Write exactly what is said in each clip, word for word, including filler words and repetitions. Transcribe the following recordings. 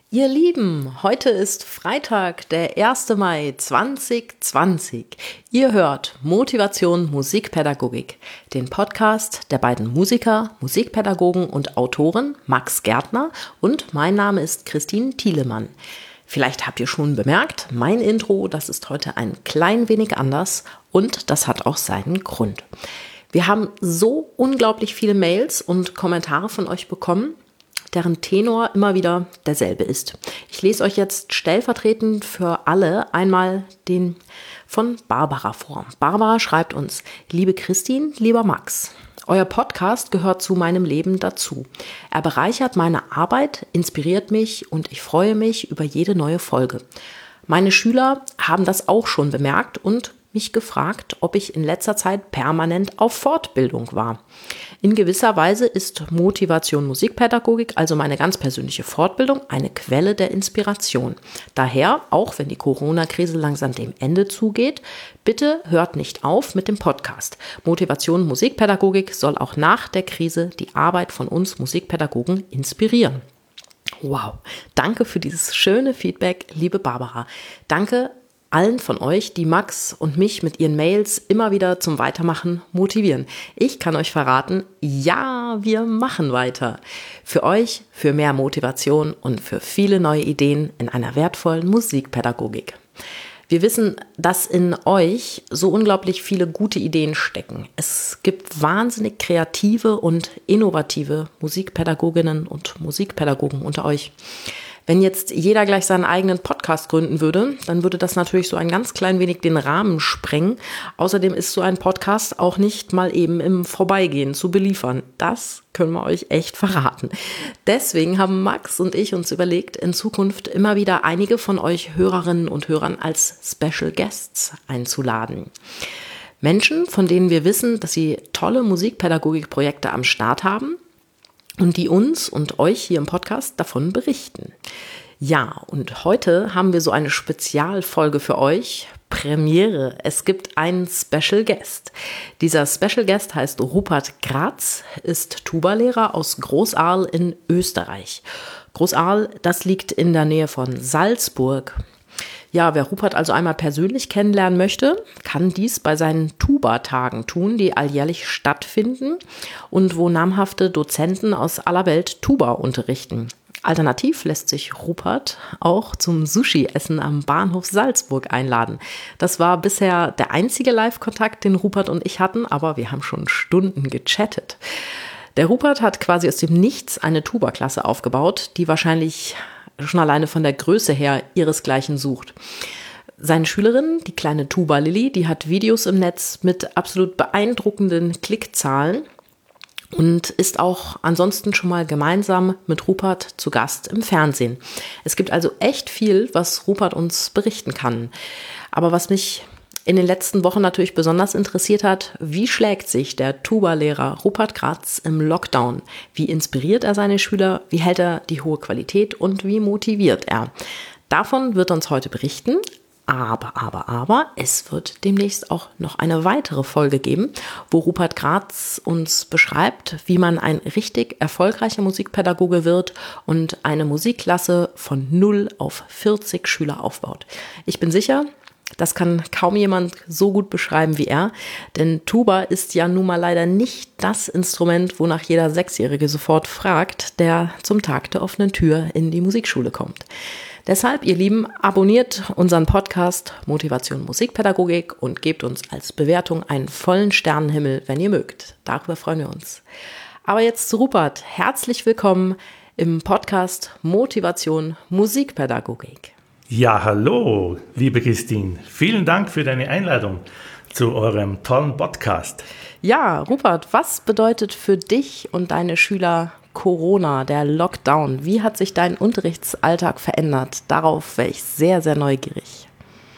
Ihr Lieben, heute ist Freitag, der erster Mai zweitausendzwanzig. Ihr hört Motivation Musikpädagogik, den Podcast der beiden Musiker, Musikpädagogen und Autoren Max Gärtner und mein Name ist Christine Thielemann. Vielleicht habt ihr schon bemerkt, mein Intro, das ist heute ein klein wenig anders und das hat auch seinen Grund. Wir haben so unglaublich viele Mails und Kommentare von euch bekommen, deren Tenor immer wieder derselbe ist. Ich lese euch jetzt stellvertretend für alle einmal den von Barbara vor. Barbara schreibt uns: Liebe Christine, lieber Max, euer Podcast gehört zu meinem Leben dazu. Er bereichert meine Arbeit, inspiriert mich und ich freue mich über jede neue Folge. Meine Schüler haben das auch schon bemerkt und mich gefragt, ob ich in letzter Zeit permanent auf Fortbildung war. In gewisser Weise ist Motivation Musikpädagogik, also meine ganz persönliche Fortbildung, eine Quelle der Inspiration. Daher, auch wenn die Corona-Krise langsam dem Ende zugeht, bitte hört nicht auf mit dem Podcast. Motivation Musikpädagogik soll auch nach der Krise die Arbeit von uns Musikpädagogen inspirieren. Wow, danke für dieses schöne Feedback, liebe Barbara. Danke allen von euch, die Max und mich mit ihren Mails immer wieder zum Weitermachen motivieren. Ich kann euch verraten, ja, wir machen weiter. Für euch, für mehr Motivation und für viele neue Ideen in einer wertvollen Musikpädagogik. Wir wissen, dass in euch so unglaublich viele gute Ideen stecken. Es gibt wahnsinnig kreative und innovative Musikpädagoginnen und Musikpädagogen unter euch. Wenn jetzt jeder gleich seinen eigenen Podcast gründen würde, dann würde das natürlich so ein ganz klein wenig den Rahmen sprengen. Außerdem ist so ein Podcast auch nicht mal eben im Vorbeigehen zu beliefern. Das können wir euch echt verraten. Deswegen haben Max und ich uns überlegt, in Zukunft immer wieder einige von euch Hörerinnen und Hörern als Special Guests einzuladen. Menschen, von denen wir wissen, dass sie tolle Musikpädagogikprojekte am Start haben und die uns und euch hier im Podcast davon berichten. Ja, und heute haben wir so eine Spezialfolge für euch. Premiere. Es gibt einen Special Guest. Dieser Special Guest heißt Rupert Gratz, ist Tubalehrer aus Großaal in Österreich. Großaal, das liegt in der Nähe von Salzburg. Ja, wer Rupert also einmal persönlich kennenlernen möchte, kann dies bei seinen Tuba-Tagen tun, die alljährlich stattfinden und wo namhafte Dozenten aus aller Welt Tuba unterrichten. Alternativ lässt sich Rupert auch zum Sushi-Essen am Bahnhof Salzburg einladen. Das war bisher der einzige Live-Kontakt, den Rupert und ich hatten, aber wir haben schon Stunden gechattet. Der Rupert hat quasi aus dem Nichts eine Tuba-Klasse aufgebaut, die wahrscheinlich schon alleine von der Größe her ihresgleichen sucht. Seine Schülerin, die kleine Tuba Lilly, die hat Videos im Netz mit absolut beeindruckenden Klickzahlen und ist auch ansonsten schon mal gemeinsam mit Rupert zu Gast im Fernsehen. Es gibt also echt viel, was Rupert uns berichten kann. Aber was mich in den letzten Wochen natürlich besonders interessiert hat, wie schlägt sich der Tuba-Lehrer Rupert Gratz im Lockdown? Wie inspiriert er seine Schüler? Wie hält er die hohe Qualität und wie motiviert er? Davon wird uns heute berichten. Aber, aber, aber, es wird demnächst auch noch eine weitere Folge geben, wo Rupert Gratz uns beschreibt, wie man ein richtig erfolgreicher Musikpädagoge wird und eine Musikklasse von null auf vierzig Schüler aufbaut. Ich bin sicher, das kann kaum jemand so gut beschreiben wie er, denn Tuba ist ja nun mal leider nicht das Instrument, wonach jeder Sechsjährige sofort fragt, der zum Tag der offenen Tür in die Musikschule kommt. Deshalb, ihr Lieben, abonniert unseren Podcast Motivation Musikpädagogik und gebt uns als Bewertung einen vollen Sternenhimmel, wenn ihr mögt. Darüber freuen wir uns. Aber jetzt zu Rupert. Herzlich willkommen im Podcast Motivation Musikpädagogik. Ja, hallo, liebe Christine. Vielen Dank für deine Einladung zu eurem tollen Podcast. Ja, Rupert, was bedeutet für dich und deine Schüler Corona, der Lockdown? Wie hat sich dein Unterrichtsalltag verändert? Darauf wäre ich sehr, sehr neugierig.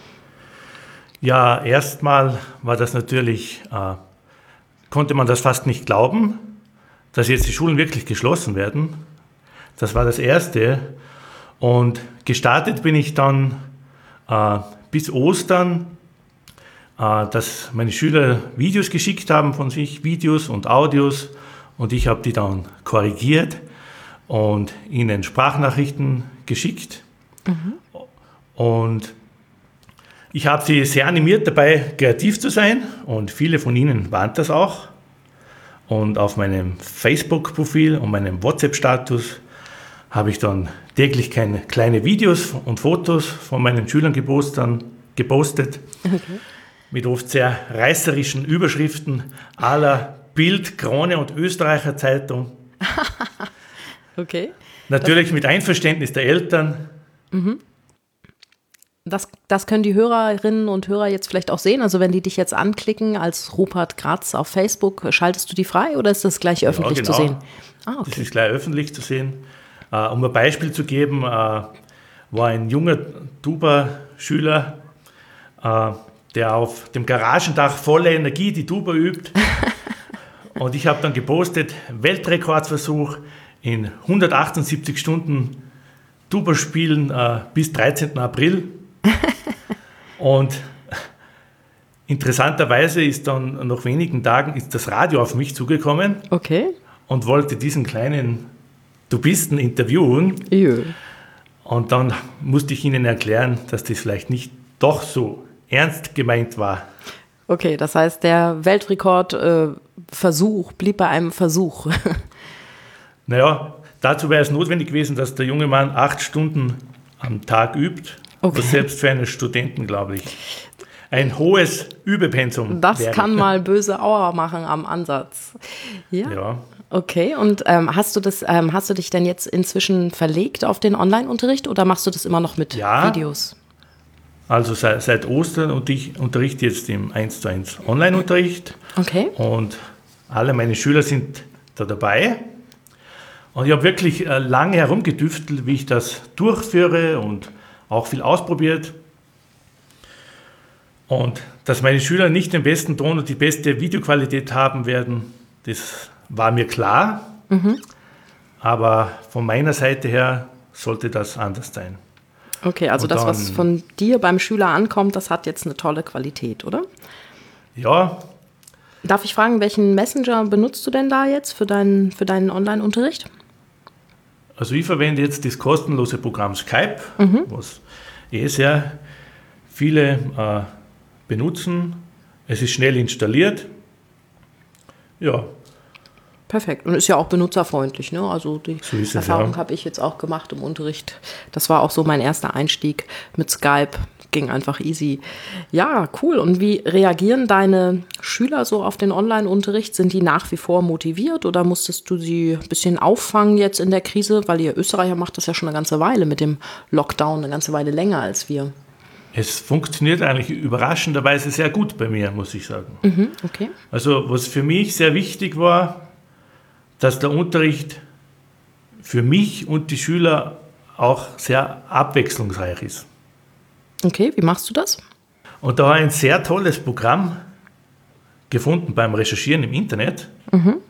Ja, erstmal war das natürlich, äh, konnte man das fast nicht glauben, dass jetzt die Schulen wirklich geschlossen werden. Das war das Erste. Und gestartet bin ich dann äh, bis Ostern, äh, dass meine Schüler Videos geschickt haben von sich, Videos und Audios, und ich habe die dann korrigiert und ihnen Sprachnachrichten geschickt. Mhm. Und ich habe sie sehr animiert dabei, kreativ zu sein, und viele von ihnen waren das auch. Und auf meinem Facebook-Profil und meinem WhatsApp-Status habe ich dann täglich kleine Videos und Fotos von meinen Schülern gepostet, okay. Mit oft sehr reißerischen Überschriften à la Bild, Krone und Österreicher Zeitung. Okay. Natürlich das, mit Einverständnis der Eltern. Mhm. Das, das können die Hörerinnen und Hörer jetzt vielleicht auch sehen. Also wenn die dich jetzt anklicken als Rupert Gratz auf Facebook, schaltest du die frei oder ist das gleich öffentlich ja, genau. zu sehen? Ah, okay. Das ist gleich öffentlich zu sehen. Uh, um ein Beispiel zu geben, uh, war ein junger Tuba-Schüler, uh, der auf dem Garagendach voller Energie die Tuba übt. Und ich habe dann gepostet, Weltrekordversuch in hundertachtundsiebzig Stunden Tuba spielen uh, bis dreizehnten April. Und interessanterweise ist dann nach wenigen Tagen ist das Radio auf mich zugekommen. Okay. Und wollte diesen kleinen Tubisten interviewen. Jö. Und dann musste ich ihnen erklären, dass das vielleicht nicht doch so ernst gemeint war. Okay, das heißt, der Weltrekordversuch äh, blieb bei einem Versuch. Naja, dazu wäre es notwendig gewesen, dass der junge Mann acht Stunden am Tag übt. Okay. Was selbst für einen Studenten, glaube ich, ein hohes Übepensum Das wäre. kann mal böse Aua machen am Ansatz. Ja. Ja. Okay, und ähm, hast du das, ähm, hast du dich denn jetzt inzwischen verlegt auf den Online-Unterricht oder machst du das immer noch mit ja, Videos? Also seit, seit Ostern und ich unterrichte jetzt im eins zu eins Online-Unterricht. Okay. Und alle meine Schüler sind da dabei. Und ich habe wirklich äh, lange herumgedüftelt, wie ich das durchführe und auch viel ausprobiert. Und dass meine Schüler nicht den besten Ton und die beste Videoqualität haben werden, das war mir klar, mhm. aber von meiner Seite her sollte das anders sein. Okay, also und das, dann, was von dir beim Schüler ankommt, das hat jetzt eine tolle Qualität, oder? Ja. Darf ich fragen, welchen Messenger benutzt du denn da jetzt für deinen, für deinen Online-Unterricht? Also ich verwende jetzt das kostenlose Programm Skype, mhm. was eh sehr viele äh, benutzen. Es ist schnell installiert. Ja. Perfekt. Und ist ja auch benutzerfreundlich, ne? Also die so ist Erfahrung ja. habe ich jetzt auch gemacht im Unterricht. Das war auch so mein erster Einstieg mit Skype. Ging einfach easy. Ja, cool. Und wie reagieren deine Schüler so auf den Online-Unterricht? Sind die nach wie vor motiviert oder musstest du sie ein bisschen auffangen jetzt in der Krise? Weil ihr Österreicher macht das ja schon eine ganze Weile mit dem Lockdown, eine ganze Weile länger als wir. Es funktioniert eigentlich überraschenderweise sehr gut bei mir, muss ich sagen. Mhm, okay. Also was für mich sehr wichtig war, dass der Unterricht für mich und die Schüler auch sehr abwechslungsreich ist. Okay, wie machst du das? Und da habe ich ein sehr tolles Programm gefunden beim Recherchieren im Internet. Mhm.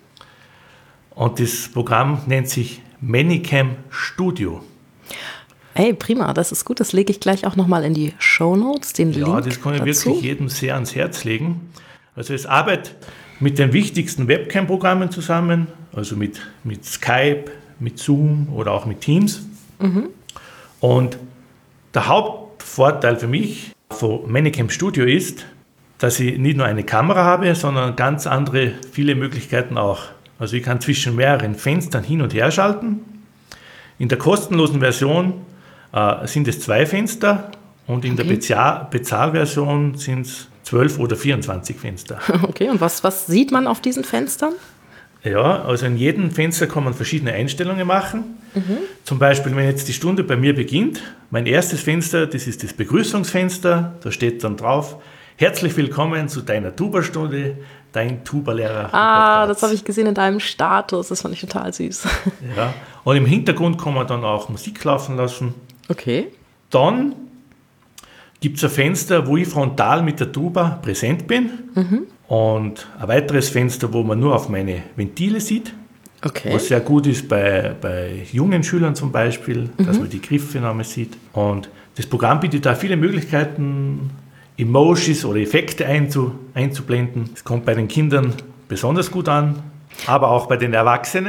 Und das Programm nennt sich Manycam Studio. Hey, prima, das ist gut. Das lege ich gleich auch nochmal in die Shownotes, den ja, Link Ja, das kann ich dazu. wirklich jedem sehr ans Herz legen. Also es arbeitet mit den wichtigsten Webcam-Programmen zusammen, also mit, mit Skype, mit Zoom oder auch mit Teams. Mhm. Und der Hauptvorteil für mich von Manycam Studio ist, dass ich nicht nur eine Kamera habe, sondern ganz andere, viele Möglichkeiten auch. Also ich kann zwischen mehreren Fenstern hin und her schalten. In der kostenlosen Version äh, sind es zwei Fenster und in okay. der Bezahl- Bezahlversion sind es zwölf oder vierundzwanzig Fenster. Okay, und was, was sieht man auf diesen Fenstern? Ja, also in jedem Fenster kann man verschiedene Einstellungen machen. Mhm. Zum Beispiel, wenn jetzt die Stunde bei mir beginnt, mein erstes Fenster, das ist das Begrüßungsfenster, da steht dann drauf, herzlich willkommen zu deiner Tuba-Stunde, dein Tuba-Lehrer. Ah, das habe ich gesehen in deinem Status, das fand ich total süß. Ja, und im Hintergrund kann man dann auch Musik laufen lassen. Okay. Dann gibt es ein Fenster, wo ich frontal mit der Tuba präsent bin. Mhm. Und ein weiteres Fenster, wo man nur auf meine Ventile sieht. Okay. Was sehr gut ist bei, bei jungen Schülern zum Beispiel, mhm. dass man die Griffe noch mal sieht. Und das Programm bietet da viele Möglichkeiten, Emojis oder Effekte einzu, einzublenden. Das kommt bei den Kindern besonders gut an, aber auch bei den Erwachsenen.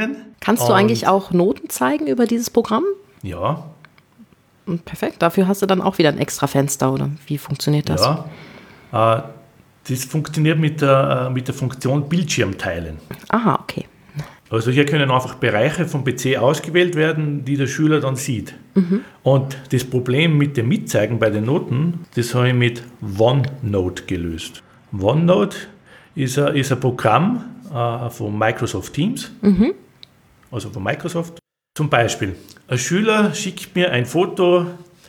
Kannst du Und eigentlich auch Noten zeigen über dieses Programm? Ja. Perfekt, dafür hast du dann auch wieder ein extra Fenster, oder wie funktioniert das? Ja, äh, das funktioniert mit der, äh, mit der Funktion Bildschirm teilen. Aha, okay. Also hier können einfach Bereiche vom P C ausgewählt werden, die der Schüler dann sieht. Mhm. Und das Problem mit dem Mitzeigen bei den Noten, das habe ich mit OneNote gelöst. OneNote ist ein, ist ein Programm äh, von Microsoft Teams, mhm. also von Microsoft. Zum Beispiel, ein Schüler schickt mir ein Foto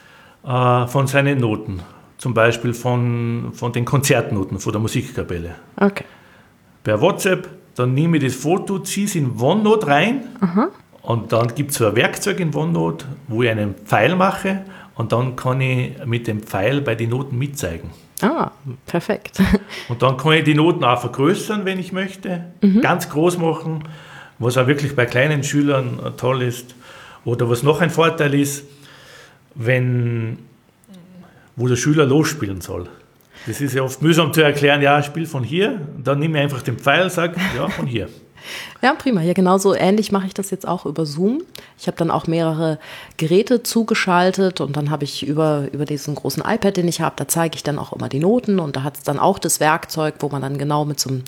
äh, von seinen Noten, zum Beispiel von, von den Konzertnoten von der Musikkapelle. Okay. Per WhatsApp, dann nehme ich das Foto, ziehe es in OneNote rein. Aha. Und dann gibt es so ein Werkzeug in OneNote, wo ich einen Pfeil mache und dann kann ich mit dem Pfeil bei den Noten mitzeigen. Ah, perfekt. Und dann kann ich die Noten auch vergrößern, wenn ich möchte, mhm. ganz groß machen, was auch wirklich bei kleinen Schülern toll ist. Oder was noch ein Vorteil ist, wenn, wo der Schüler losspielen soll. Das ist ja oft mühsam zu erklären, ja, spiel von hier, dann nehme ich einfach den Pfeil und sage, ja, von hier. Ja, prima. Ja, genauso ähnlich mache ich das jetzt auch über Zoom. Ich habe dann auch mehrere Geräte zugeschaltet und dann habe ich über, über diesen großen iPad, den ich habe, da zeige ich dann auch immer die Noten und da hat es dann auch das Werkzeug, wo man dann genau mit so einem,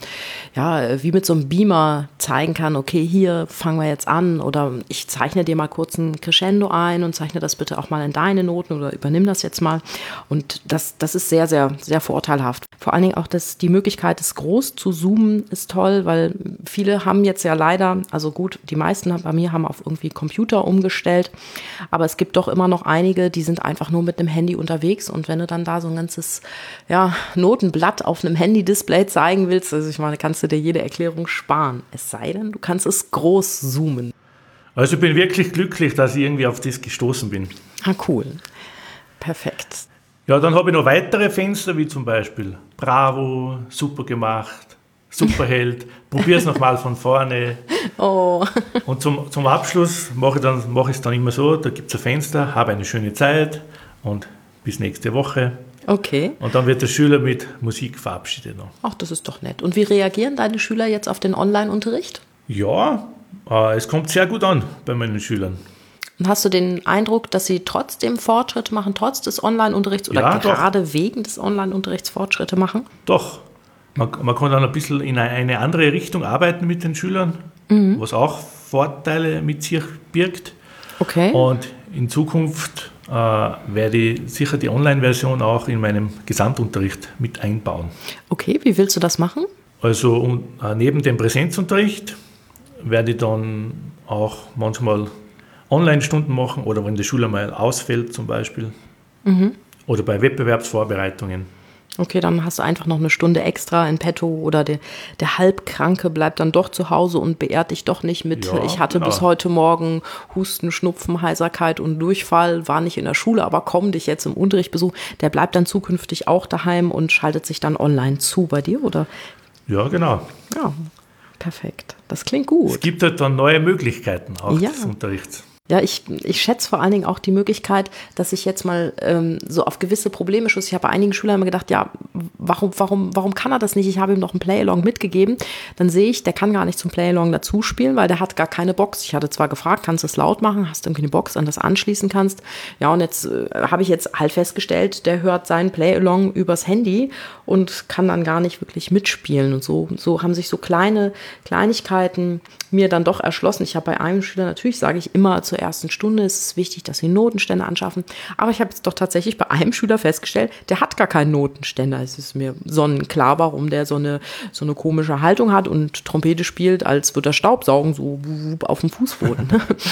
ja, wie mit so einem Beamer zeigen kann, okay, hier fangen wir jetzt an oder ich zeichne dir mal kurz ein Crescendo ein und zeichne das bitte auch mal in deine Noten oder übernimm das jetzt mal. Und das, das ist sehr, sehr, sehr vorteilhaft. Vor allen Dingen auch das, die Möglichkeit, es groß zu zoomen, ist toll, weil viele haben jetzt ja leider, also gut, die meisten bei mir haben auf irgendwie Computer umgestellt, aber es gibt doch immer noch einige, die sind einfach nur mit einem Handy unterwegs und wenn du dann da so ein ganzes ja, Notenblatt auf einem Handy-Display zeigen willst, also ich meine, kannst du dir jede Erklärung sparen, es sei denn, du kannst es groß zoomen. Also ich bin wirklich glücklich, dass ich irgendwie auf das gestoßen bin. Ah, cool. Perfekt. Ja, dann habe ich noch weitere Fenster, wie zum Beispiel Bravo, super gemacht, Superheld, probier's nochmal von vorne. Oh. Und zum, zum Abschluss mache ich, dann, mache ich es dann immer so, da gibt es ein Fenster, habe eine schöne Zeit und bis nächste Woche. Okay. Und dann wird der Schüler mit Musik verabschiedet. Ach, das ist doch nett. Und wie reagieren deine Schüler jetzt auf den Online-Unterricht? Ja, äh, es kommt sehr gut an bei meinen Schülern. Und hast du den Eindruck, dass sie trotzdem Fortschritte machen, trotz des Online-Unterrichts oder ja, gerade doch. wegen des Online-Unterrichts Fortschritte machen? Doch. Man, man kann dann ein bisschen in eine andere Richtung arbeiten mit den Schülern, mhm. was auch Vorteile mit sich birgt. Okay. Und in Zukunft äh, werde ich sicher die Online-Version auch in meinem Gesamtunterricht mit einbauen. Okay, wie willst du das machen? Also und, äh, neben dem Präsenzunterricht werde ich dann auch manchmal Online-Stunden machen oder wenn der Schüler mal ausfällt zum Beispiel mhm. oder bei Wettbewerbsvorbereitungen. Okay, dann hast du einfach noch eine Stunde extra in petto oder der, der Halbkranke bleibt dann doch zu Hause und beehrt dich doch nicht mit, ja, ich hatte genau. bis heute Morgen Husten, Schnupfen, Heiserkeit und Durchfall, war nicht in der Schule, aber komm dich jetzt im Unterricht besuchen. Der bleibt dann zukünftig auch daheim und schaltet sich dann online zu bei dir, oder? Ja, genau. Ja, perfekt. Das klingt gut. Es gibt halt dann neue Möglichkeiten auch ja. des Unterrichts. Ja, ich, ich schätze vor allen Dingen auch die Möglichkeit, dass ich jetzt mal ähm, so auf gewisse Probleme stoße. Ich habe bei einigen Schülern immer gedacht, ja, warum, warum, warum kann er das nicht? Ich habe ihm noch ein Play-Along mitgegeben. Dann sehe ich, der kann gar nicht zum Play-Along dazu spielen, weil der hat gar keine Box. Ich hatte zwar gefragt, kannst du es laut machen? Hast du irgendwie eine Box, an das anschließen kannst? Ja, und jetzt äh, habe ich jetzt halt festgestellt, der hört seinen Play-Along übers Handy und kann dann gar nicht wirklich mitspielen. Und so, so haben sich so kleine Kleinigkeiten mir dann doch erschlossen. Ich habe bei einem Schüler, natürlich sage ich immer zur ersten Stunde, ist es wichtig, dass sie Notenständer anschaffen. Aber ich habe jetzt doch tatsächlich bei einem Schüler festgestellt, der hat gar keinen Notenständer. Es ist mir sonnenklar, warum der so eine, so eine komische Haltung hat und Trompete spielt, als würde er Staubsaugen, so auf dem Fußboden.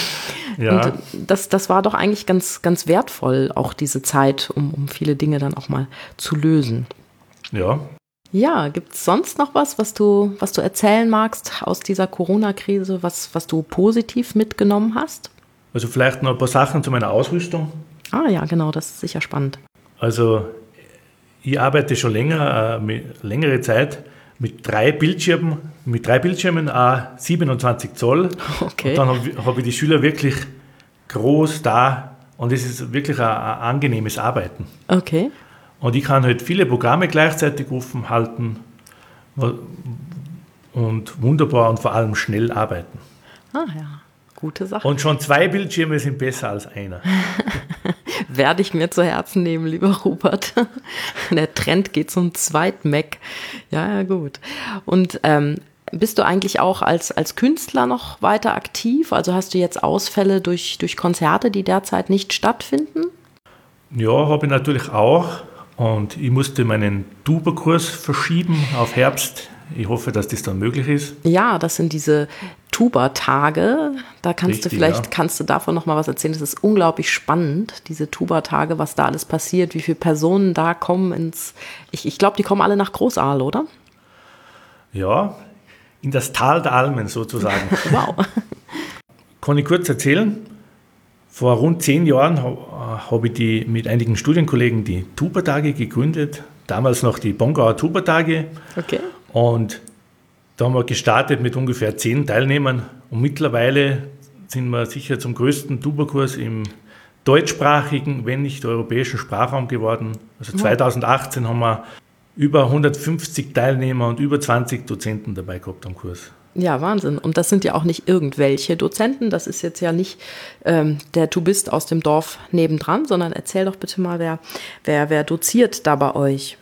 Ja. Und das, das war doch eigentlich ganz, ganz wertvoll, auch diese Zeit, um, um viele Dinge dann auch mal zu lösen. Ja. Ja, gibt es sonst noch was, was du, was du erzählen magst aus dieser Corona-Krise, was, was du positiv mitgenommen hast? Also vielleicht noch ein paar Sachen zu meiner Ausrüstung. Ah ja, genau, das ist sicher spannend. Also ich arbeite schon länger, äh, mit, längere Zeit mit drei Bildschirmen, mit drei Bildschirmen, a siebenundzwanzig Zoll. Okay. Und dann habe hab ich die Schüler wirklich groß da und es ist wirklich ein, ein angenehmes Arbeiten. Okay. Und ich kann halt viele Programme gleichzeitig offen halten und wunderbar und vor allem schnell arbeiten. Ah ja. Gute Sache. Und schon zwei Bildschirme sind besser als einer. Werde ich mir zu Herzen nehmen, lieber Rupert. Der Trend geht zum zweiten Mac. Ja, ja, gut. Und ähm, bist du eigentlich auch als, als Künstler noch weiter aktiv? Also hast du jetzt Ausfälle durch, durch Konzerte, die derzeit nicht stattfinden? Ja, habe ich natürlich auch. Und ich musste meinen Tuba-Kurs verschieben auf Herbst. Ich hoffe, dass das dann möglich ist. Ja, das sind diese Tuba-Tage. Da kannst Richtig, du vielleicht, ja. kannst du davon noch mal was erzählen. Das ist unglaublich spannend, diese Tuba-Tage, was da alles passiert, wie viele Personen da kommen ins, ich, ich glaube, die kommen alle nach Großaal, oder? Ja, in das Tal der Almen sozusagen. Wow. Kann ich kurz erzählen? Vor rund zehn Jahren habe ich die, mit einigen Studienkollegen die Tuba-Tage gegründet. Damals noch die Bongauer Tuba-Tage. Okay. Und da haben wir gestartet mit ungefähr zehn Teilnehmern. Und mittlerweile sind wir sicher zum größten Tuba-Kurs im deutschsprachigen, wenn nicht europäischen Sprachraum geworden. Also zweitausendachtzehn haben wir über hundertfünfzig Teilnehmer und über zwanzig Dozenten dabei gehabt am Kurs. Ja, Wahnsinn. Und das sind ja auch nicht irgendwelche Dozenten. Das ist jetzt ja nicht ähm, der Tubist aus dem Dorf nebendran, sondern erzähl doch bitte mal, wer, wer, wer doziert da bei euch?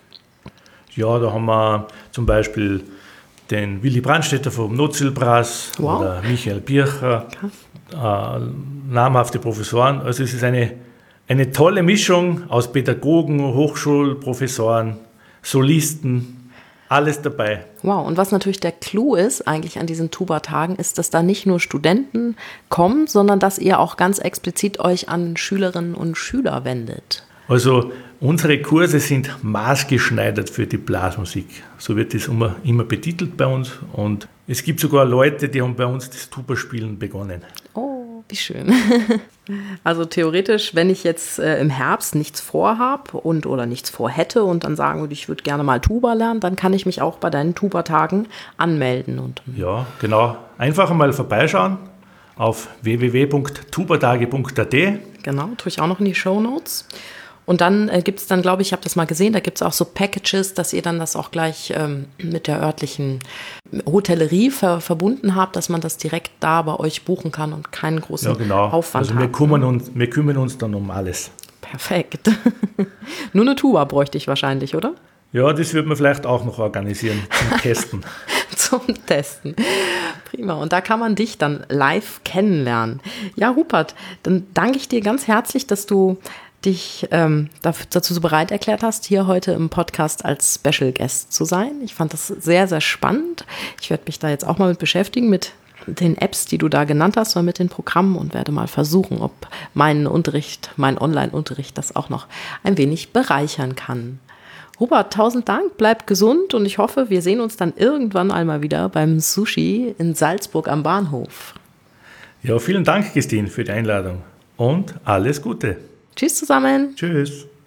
Ja, da haben wir zum Beispiel den Willy Brandstätter vom Notzielbrass Wow. oder Michael Bircher, äh, namhafte Professoren. Also es ist eine, eine tolle Mischung aus Pädagogen, Hochschulprofessoren, Solisten, alles dabei. Wow, und was natürlich der Clou ist eigentlich an diesen Tuba-Tagen, ist, dass da nicht nur Studenten kommen, sondern dass ihr auch ganz explizit euch an Schülerinnen und Schüler wendet. Also unsere Kurse sind maßgeschneidert für die Blasmusik. So wird das immer, immer betitelt bei uns. Und es gibt sogar Leute, die haben bei uns das Tuba-Spielen begonnen. Oh, wie schön. Also theoretisch, wenn ich jetzt äh, im Herbst nichts vorhab und oder nichts vorhätte und dann sagen würde, ich würde gerne mal Tuba lernen, dann kann ich mich auch bei deinen Tuba-Tagen anmelden. Und Ja, genau. Einfach mal vorbeischauen auf w w w punkt tubatage punkt a t. genau, tue ich auch noch in die Shownotes. Und dann äh, gibt es dann, glaube ich, ich habe das mal gesehen, da gibt es auch so Packages, dass ihr dann das auch gleich ähm, mit der örtlichen Hotellerie ver- verbunden habt, dass man das direkt da bei euch buchen kann und keinen großen Ja, genau. Aufwand Also wir hat. kümmern, uns, wir kümmern uns dann um alles. Perfekt. Nur eine Tuba bräuchte ich wahrscheinlich, oder? Ja, das wird man vielleicht auch noch organisieren zum Testen. Zum Testen. Prima. Und da kann man dich dann live kennenlernen. Ja, Rupert, dann danke ich dir ganz herzlich, dass du dich ähm, dazu so bereit erklärt hast, hier heute im Podcast als Special Guest zu sein. Ich fand das sehr, sehr spannend. Ich werde mich da jetzt auch mal mit beschäftigen, mit den Apps, die du da genannt hast, oder mit den Programmen und werde mal versuchen, ob mein Unterricht, mein Online-Unterricht das auch noch ein wenig bereichern kann. Rupert, tausend Dank, bleib gesund und ich hoffe, wir sehen uns dann irgendwann einmal wieder beim Sushi in Salzburg am Bahnhof. Ja, vielen Dank, Christine, für die Einladung und alles Gute. Tschüss zusammen. Tschüss.